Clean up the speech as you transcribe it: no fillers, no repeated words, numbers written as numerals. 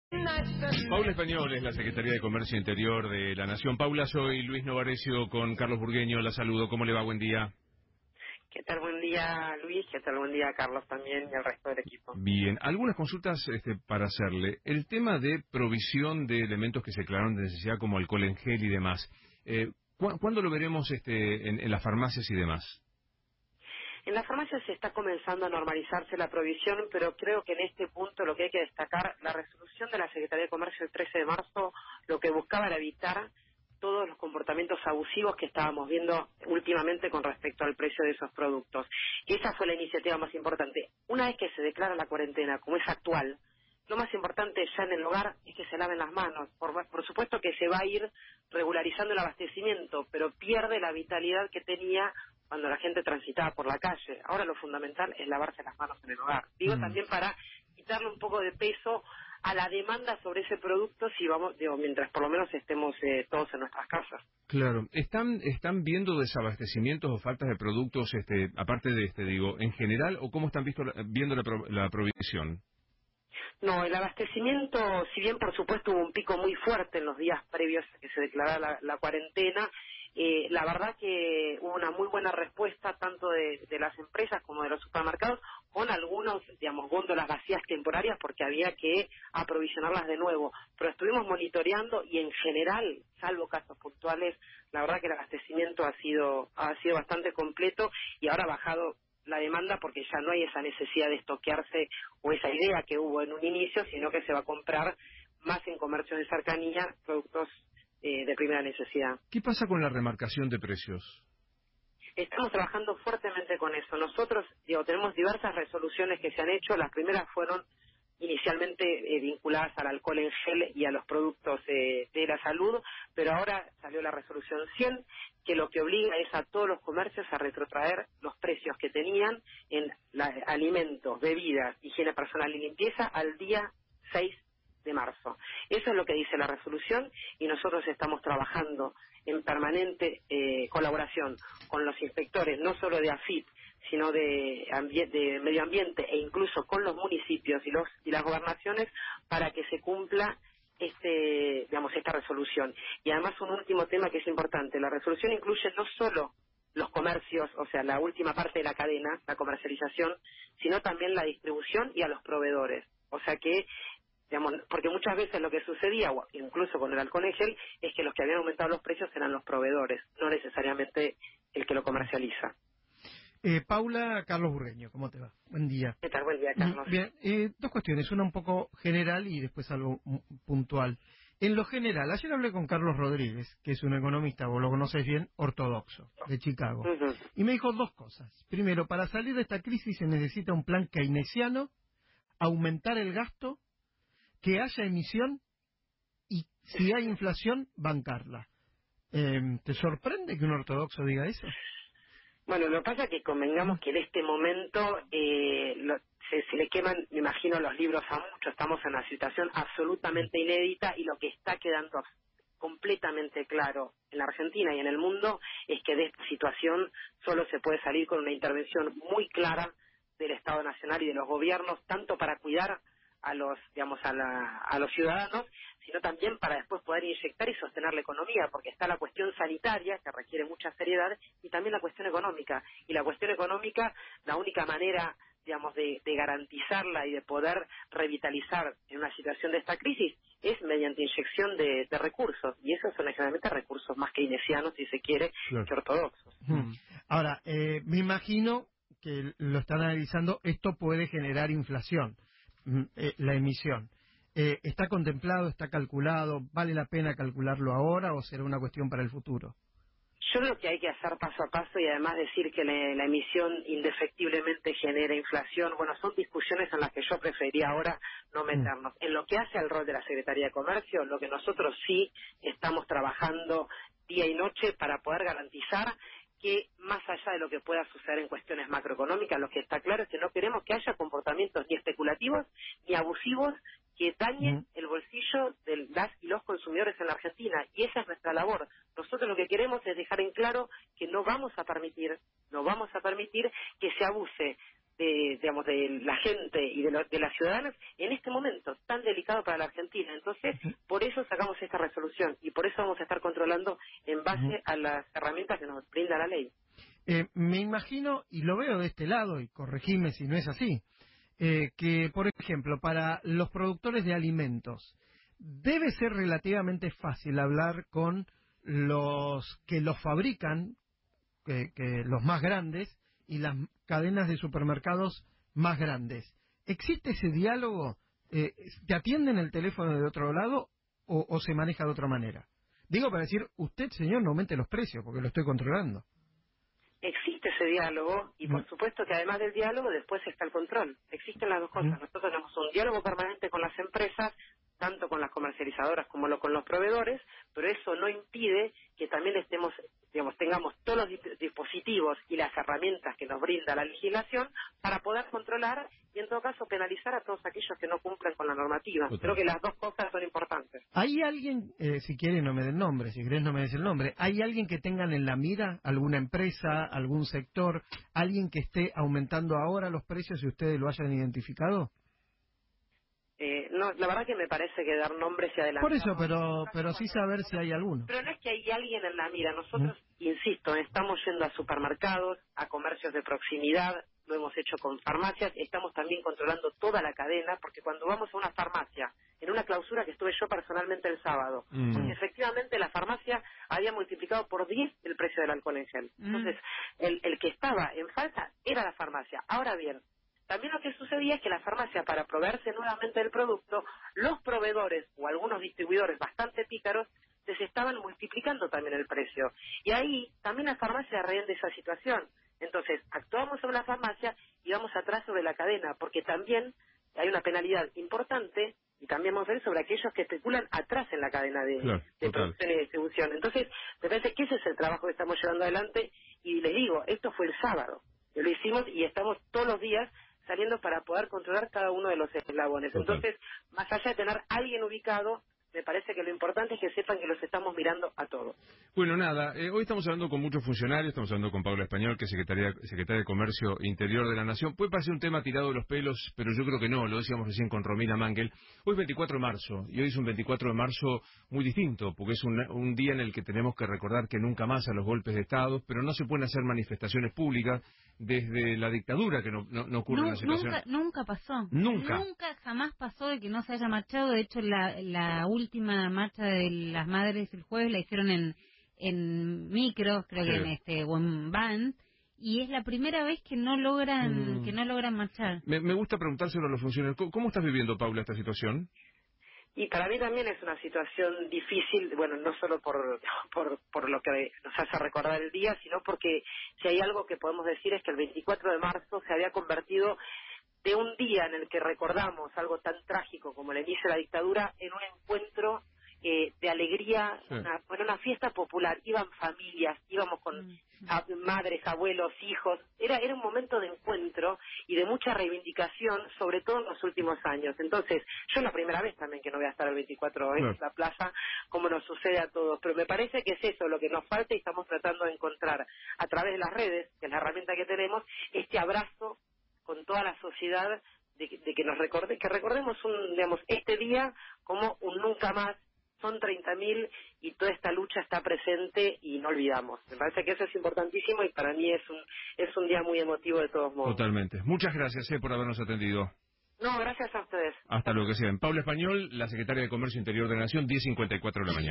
Paula Español es la Secretaría de Comercio Interior de la Nación. Paula, soy Luis Novarecio con Carlos Burgueño. La saludo. ¿Cómo le va? Buen día. ¿Qué tal? Buen día, Luis. ¿Qué tal? Buen día, Carlos, también y al resto del equipo. Bien. Algunas consultas para hacerle. El tema de provisión de elementos que se declararon de necesidad, como alcohol en gel y demás. ¿Cuándo lo veremos en las farmacias y demás? En la farmacia se está comenzando a normalizarse la provisión, pero creo que en este punto lo que hay que destacar, la resolución de la Secretaría de Comercio el 13 de marzo, lo que buscaba era evitar todos los comportamientos abusivos que estábamos viendo últimamente con respecto al precio de esos productos. Y esa fue la iniciativa más importante. Una vez que se declara la cuarentena, como es actual, lo más importante ya en el hogar es que se laven las manos. Por supuesto que se va a ir regularizando el abastecimiento, pero pierde la vitalidad que tenía cuando la gente transitaba por la calle. Ahora lo fundamental es lavarse las manos en el hogar. Digo también para quitarle un poco de peso a la demanda sobre ese producto, si vamos, mientras por lo menos estemos todos en nuestras casas. Claro. ¿Están viendo desabastecimientos o faltas de productos, aparte de en general, o cómo están viendo la provisión? No, el abastecimiento, si bien por supuesto hubo un pico muy fuerte en los días previos a que se declarara la cuarentena, la verdad que hubo una muy buena respuesta tanto de las empresas como de los supermercados, con algunos, góndolas vacías temporarias porque había que aprovisionarlas de nuevo. Pero estuvimos monitoreando y en general, salvo casos puntuales, la verdad que el abastecimiento ha sido bastante completo y ahora ha bajado la demanda porque ya no hay esa necesidad de estoquearse o esa idea que hubo en un inicio, sino que se va a comprar más en comercio de cercanía productos de primera necesidad. ¿Qué pasa con la remarcación de precios? Estamos trabajando fuertemente con eso. Nosotros, tenemos diversas resoluciones que se han hecho. Las primeras fueron inicialmente vinculadas al alcohol en gel y a los productos de la salud, pero ahora salió la resolución 100, que lo que obliga es a todos los comercios a retrotraer los precios que tenían en alimentos, bebidas, higiene personal y limpieza al día 6 de marzo. Eso es lo que dice la resolución y nosotros estamos trabajando en permanente colaboración con los inspectores, no solo de AFIP, sino de medio ambiente e incluso con los municipios y las gobernaciones para que se cumpla esta resolución. Y además un último tema que es importante, la resolución incluye no solo los comercios, o sea, la última parte de la cadena, la comercialización, sino también la distribución y a los proveedores. O sea que porque muchas veces lo que sucedía, o incluso con el alcohol en gel, es que los que habían aumentado los precios eran los proveedores, no necesariamente el que lo comercializa. Paula, Carlos Burgueño, ¿cómo te va? Buen día. ¿Qué tal? Buen día, Carlos. Bien, dos cuestiones, una un poco general y después algo puntual. En lo general, ayer hablé con Carlos Rodríguez, que es un economista, vos lo conoces bien, ortodoxo, de Chicago, y me dijo dos cosas. Primero, para salir de esta crisis se necesita un plan keynesiano, aumentar el gasto, que haya emisión y si hay inflación, bancarla. ¿Te sorprende que un ortodoxo diga eso? Bueno, lo que pasa es que convengamos que en este momento se le queman, me imagino, los libros a muchos. Estamos en una situación absolutamente inédita y lo que está quedando completamente claro en la Argentina y en el mundo es que de esta situación solo se puede salir con una intervención muy clara del Estado Nacional y de los gobiernos, tanto para cuidar a los ciudadanos, sino también para después poder inyectar y sostener la economía, porque está la cuestión sanitaria, que requiere mucha seriedad, y también la cuestión económica. Y la cuestión económica, la única manera, de garantizarla y de poder revitalizar en una situación de esta crisis es mediante inyección de recursos, y esos son generalmente recursos más keynesianos, si se quiere, Claro, que ortodoxos. Ahora, me imagino que lo están analizando, esto puede generar inflación. La emisión. ¿Está contemplado, está calculado? ¿Vale la pena calcularlo ahora o será una cuestión para el futuro? Yo creo que hay que hacer paso a paso y además decir que la emisión indefectiblemente genera inflación. Bueno, son discusiones en las que yo preferiría ahora no meternos. En lo que hace al rol de la Secretaría de Comercio, lo que nosotros sí estamos trabajando día y noche para poder garantizar que más allá de lo que pueda suceder en cuestiones macroeconómicas, lo que está claro es que no queremos que haya comportamientos ni especulativos ni abusivos que dañen el bolsillo de las y los consumidores en la Argentina, y esa es nuestra labor. Nosotros lo que queremos es dejar en claro que no vamos a permitir que se abuse de la gente y de las ciudadanas en este momento tan delicado para la Argentina. Entonces, por eso sacamos esta resolución y por eso vamos a estar controlando en base a las herramientas que nos brinda la ley. Me imagino, y lo veo de este lado, y corregime si no es así, que, por ejemplo, para los productores de alimentos, debe ser relativamente fácil hablar con los que los fabrican, que los más grandes, y las cadenas de supermercados más grandes. ¿Existe ese diálogo? ¿Te atienden el teléfono de otro lado o se maneja de otra manera? Digo para decir, usted, señor, no aumente los precios, porque lo estoy controlando. Existe ese diálogo y por supuesto que además del diálogo después está el control. Existen las dos cosas. Nosotros tenemos un diálogo permanente con las empresas, tanto con las comercializadoras como con los proveedores, pero eso no impide que también tengamos todos los dispositivos y las herramientas que nos brinda la legislación para poder controlar y en todo caso penalizar a todos aquellos que no cumplan con la normativa. Creo que las dos cosas son importantes. ¿Hay alguien, si quiere no me den nombre, si querés no me des el nombre, hay alguien que tengan en la mira, alguna empresa, algún sector, alguien que esté aumentando ahora los precios y ustedes lo hayan identificado? No, la verdad que me parece que dar nombres y adelantar. Por eso, pero sí saber si hay alguno. Pero no es que hay alguien en la mira. Nosotros, insisto, estamos yendo a supermercados, a comercios de proximidad, lo hemos hecho con farmacias, estamos también controlando toda la cadena, porque cuando vamos a una farmacia, en una clausura que estuve yo personalmente el sábado, porque efectivamente la farmacia había multiplicado por 10 el precio del alcohol en gel. Entonces, el que estaba en falta era la farmacia. Ahora bien, también lo que sucedía es que la farmacia, para proveerse nuevamente del producto, los proveedores o algunos distribuidores bastante pícaros les estaban multiplicando también el precio. Y ahí también la farmacia rehén de esa situación. Entonces, actuamos sobre la farmacia y vamos atrás sobre la cadena, porque también hay una penalidad importante y también vamos a ver sobre aquellos que especulan atrás en la cadena de producción y distribución. Entonces, me parece que ese es el trabajo que estamos llevando adelante y les digo, esto fue el sábado, lo hicimos y estamos todos los días saliendo para poder controlar cada uno de los eslabones. Entonces, más allá de tener a alguien ubicado, me parece que lo importante es que sepan que los estamos mirando a todos. Bueno, nada, hoy estamos hablando con muchos funcionarios, estamos hablando con Paula Español, que es secretaria de Comercio Interior de la Nación. Puede parecer un tema tirado de los pelos, pero yo creo que no, lo decíamos recién con Romina Mangel. Hoy es 24 de marzo, y hoy es un 24 de marzo muy distinto, porque es un día en el que tenemos que recordar que nunca más a los golpes de Estado, pero no se pueden hacer manifestaciones públicas desde la dictadura, que no ocurre en la situación. Nunca pasó. Nunca, jamás pasó de que no se haya marchado. De hecho, la última marcha de las madres el jueves la hicieron en micros, creo que o en van, y es la primera vez que no logran marchar. Me gusta preguntárselo a los funcionarios. ¿Cómo estás viviendo, Paula, esta situación? Y para mí también es una situación difícil, bueno, no solo por lo que nos hace recordar el día, sino porque si hay algo que podemos decir es que el 24 de marzo se había convertido de un día en el que recordamos algo tan trágico como el inicio de la dictadura en un encuentro de alegría, una fiesta popular. Iban familias, íbamos con madres, abuelos, hijos. Era un momento de encuentro y de mucha reivindicación, sobre todo en los últimos años. Entonces, yo es la primera vez también que no voy a estar el 24 en la plaza, como nos sucede a todos. Pero me parece que es eso lo que nos falta y estamos tratando de encontrar a través de las redes, que es la herramienta que tenemos, este abrazo con toda la sociedad de que recordemos este día como un nunca más. Son 30.000 y toda esta lucha está presente y no olvidamos. Me parece que eso es importantísimo y para mí es un día muy emotivo de todos modos. Totalmente. Muchas gracias por habernos atendido. No, gracias a ustedes. Hasta luego que sean. Paula Español, la secretaria de Comercio Interior de la Nación, 10:54 de la mañana.